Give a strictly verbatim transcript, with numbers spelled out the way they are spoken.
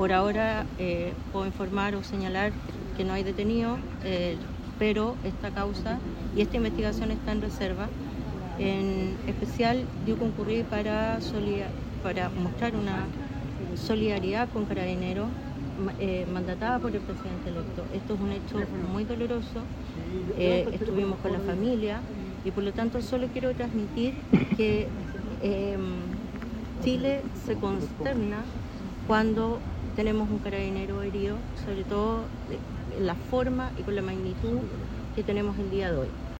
por ahora eh, puedo informar o señalar que no hay detenido, eh, pero esta causa y esta investigación está en reserva. En especial, yo concurrí para, para mostrar una solidaridad con Carabineros, eh, mandatada por el presidente electo. Esto es un hecho muy doloroso, eh, estuvimos con la familia y por lo tanto solo quiero transmitir que eh, Chile se consterna cuando tenemos un carabinero herido, sobre todo en la forma y con la magnitud que tenemos el día de hoy.